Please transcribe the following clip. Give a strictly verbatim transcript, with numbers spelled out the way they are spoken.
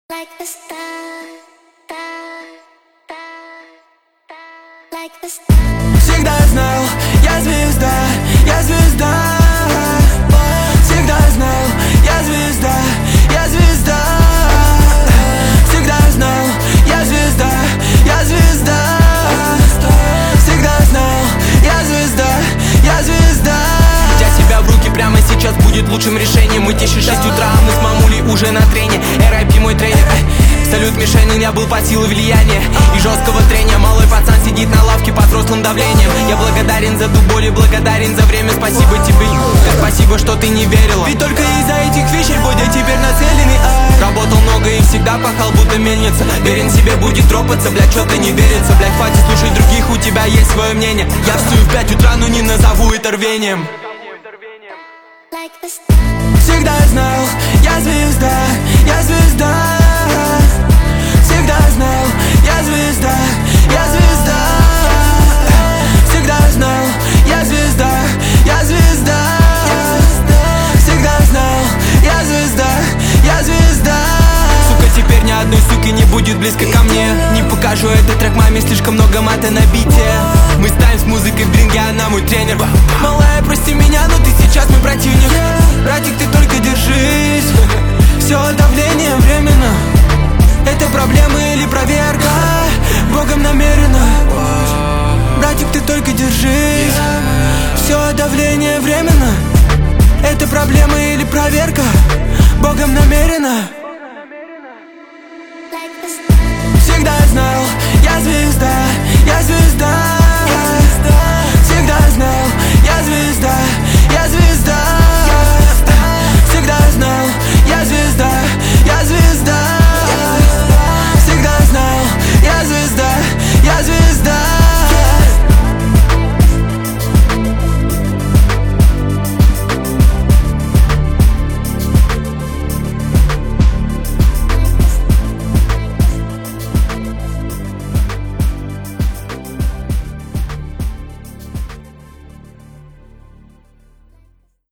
Like a star, star, star, star, like a star. Всегда знал, я звезда, я звезда. Всегда знал, я звезда, я звезда. Всегда знал, я звезда, я звезда. Всегда знал, я звезда, я звезда. Взять себя в руки прямо сейчас будет лучшим решением. Мы тише шесть утра, а мы с мамулей уже на трене. эр ай пи мой тренер. Салют мишень, я был под силой влияния и жесткого трения. Малой пацан сидит на лавке под взрослым давлением. Я благодарен за ту боль и благодарен за время. Спасибо тебе, спасибо, что ты не верила. Ведь только из-за этих вещей будь я теперь нацеленный. Ай. Работал много и всегда пахал, будто мельница. Верен себе будет тропаться, блядь, что-то не верится. Блядь, хватит слушать других, у тебя есть свое мнение. Я встаю в пять утра, но не назову это рвением. Like a star. Всегда знал, я звезда, я звезда. Всегда знал, я звезда, я звезда. Всегда знал, я звезда, я звезда. Всегда знал, я звезда, я звезда. Сука, теперь ни одной суки не будет близко ко мне. Не покажу этот трек маме, слишком много мата на бите. Мы ставим с музыкой в дринге, она мой тренер. Малая, прости меня, но ты сейчас мой противник. Братик, ты только держись. Все давление временно. Это проблемы или проверка? Богом намеренно. Братик, ты только держись. Все давление временно. Это проблемы или проверка? Богом намеренно. Like a star. Всегда знал, я звезда,